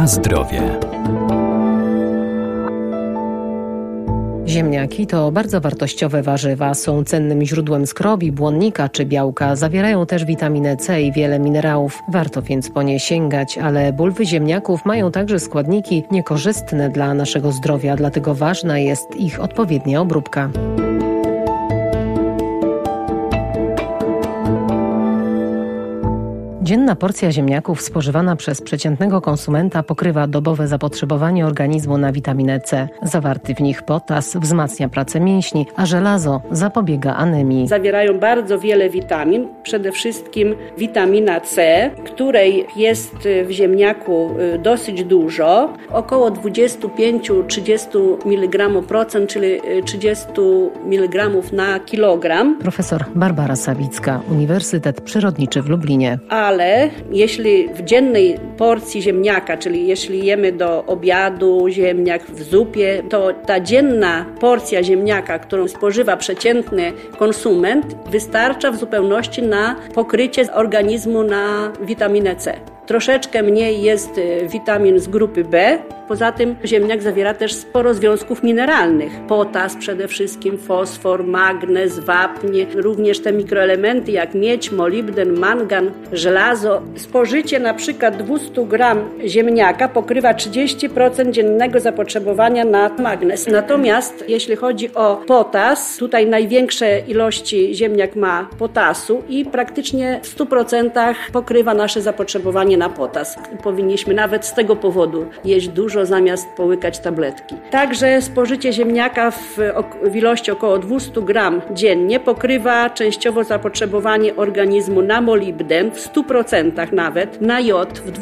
Na zdrowie. Ziemniaki to bardzo wartościowe warzywa. Są cennym źródłem skrobi, błonnika czy białka. Zawierają też witaminę C i wiele minerałów. Warto więc po nie sięgać, ale bulwy ziemniaków mają także składniki niekorzystne dla naszego zdrowia, dlatego ważna jest ich odpowiednia obróbka. Dzienna porcja ziemniaków spożywana przez przeciętnego konsumenta pokrywa dobowe zapotrzebowanie organizmu na witaminę C. Zawarty w nich potas wzmacnia pracę mięśni, a żelazo zapobiega anemii. Zawierają bardzo wiele witamin, przede wszystkim witamina C, której jest w ziemniaku dosyć dużo, około 25-30 mg%, czyli 30 mg na kilogram. Profesor Barbara Sawicka, Uniwersytet Przyrodniczy w Lublinie. Ale jeśli w dziennej porcji ziemniaka, czyli jeśli jemy do obiadu ziemniak w zupie, to ta dzienna porcja ziemniaka, którą spożywa przeciętny konsument, wystarcza w zupełności na pokrycie organizmu na witaminę C. Troszeczkę mniej jest witamin z grupy B. Poza tym ziemniak zawiera też sporo związków mineralnych. Potas przede wszystkim, fosfor, magnez, wapń, również te mikroelementy jak miedź, molibden, mangan, żelazo. Spożycie na przykład 200 gram ziemniaka pokrywa 30% dziennego zapotrzebowania na magnez. Natomiast jeśli chodzi o potas, tutaj największe ilości ziemniak ma potasu i praktycznie w 100% pokrywa nasze zapotrzebowanie na potas. Powinniśmy nawet z tego powodu jeść dużo zamiast połykać tabletki. Także spożycie ziemniaka w ilości około 200 gram dziennie pokrywa częściowo zapotrzebowanie organizmu na molibden w 100% nawet, na jod w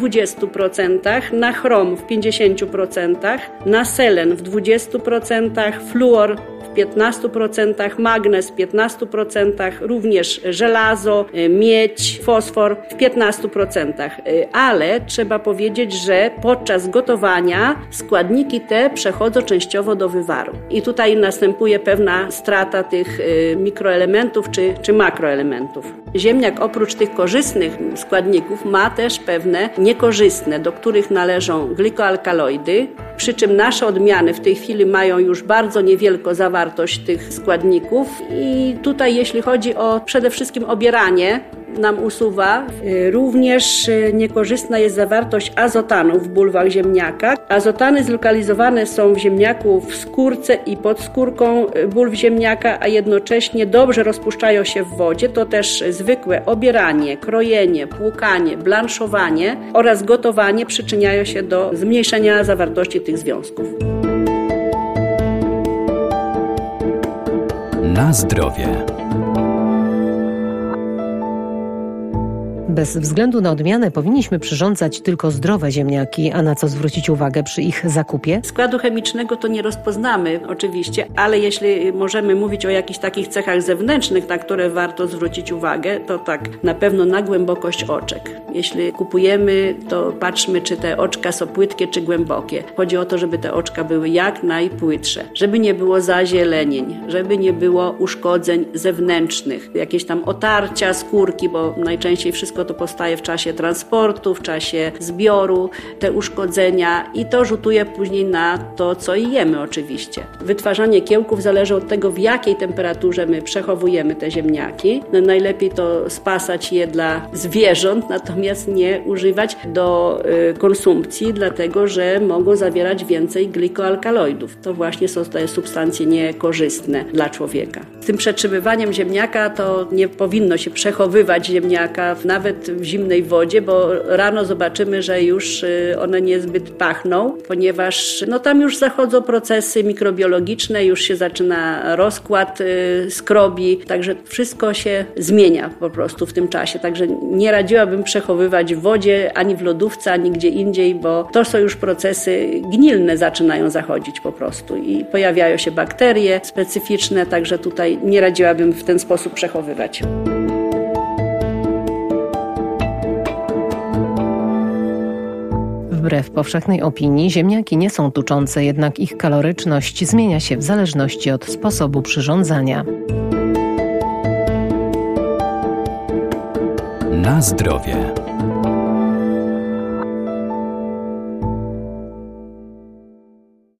20%, na chrom w 50%, na selen w 20%, fluor w 15%, magnez w 15%, również żelazo, miedź, fosfor w 15%. Ale trzeba powiedzieć, że podczas gotowania składniki te przechodzą częściowo do wywaru. I tutaj następuje pewna strata tych mikroelementów czy makroelementów. Ziemniak oprócz tych korzystnych składników ma też pewne niekorzystne, do których należą glikoalkaloidy, przy czym nasze odmiany w tej chwili mają już bardzo niewielką zawartość tych składników i tutaj jeśli chodzi o przede wszystkim obieranie, nam usuwa. Również niekorzystna jest zawartość azotanu w bulwach ziemniaka. Azotany zlokalizowane są w ziemniaku w skórce i pod skórką bulw ziemniaka, a jednocześnie dobrze rozpuszczają się w wodzie. To też zwykłe obieranie, krojenie, płukanie, blanszowanie oraz gotowanie przyczyniają się do zmniejszenia zawartości tych związków. Na zdrowie. Bez względu na odmianę powinniśmy przyrządzać tylko zdrowe ziemniaki, a na co zwrócić uwagę przy ich zakupie? Składu chemicznego to nie rozpoznamy oczywiście, ale jeśli możemy mówić o jakichś takich cechach zewnętrznych, na które warto zwrócić uwagę, to tak na pewno na głębokość oczek. Jeśli kupujemy, to patrzmy, czy te oczka są płytkie czy głębokie. Chodzi o to, żeby te oczka były jak najpłytsze, żeby nie było zazielenień, żeby nie było uszkodzeń zewnętrznych, jakieś tam otarcia skórki, bo najczęściej wszystko to powstaje w czasie transportu, w czasie zbioru, te uszkodzenia i to rzutuje później na to, co jemy oczywiście. Wytwarzanie kiełków zależy od tego, w jakiej temperaturze my przechowujemy te ziemniaki. No, najlepiej to spasać je dla zwierząt, natomiast nie używać do konsumpcji, dlatego że mogą zawierać więcej glikoalkaloidów. To właśnie są te substancje niekorzystne dla człowieka. Z tym przetrzymywaniem ziemniaka to nie powinno się przechowywać ziemniaka nawet w zimnej wodzie, bo rano zobaczymy, że już one niezbyt pachną, ponieważ tam już zachodzą procesy mikrobiologiczne, już się zaczyna rozkład skrobi, także wszystko się zmienia po prostu w tym czasie. Także nie radziłabym przechowywać w wodzie, ani w lodówce, ani gdzie indziej, bo to są już procesy gnilne zaczynają zachodzić po prostu i pojawiają się bakterie specyficzne, także tutaj nie radziłabym w ten sposób przechowywać. Wbrew powszechnej opinii ziemniaki nie są tuczące, jednak ich kaloryczność zmienia się w zależności od sposobu przyrządzania. Na zdrowie.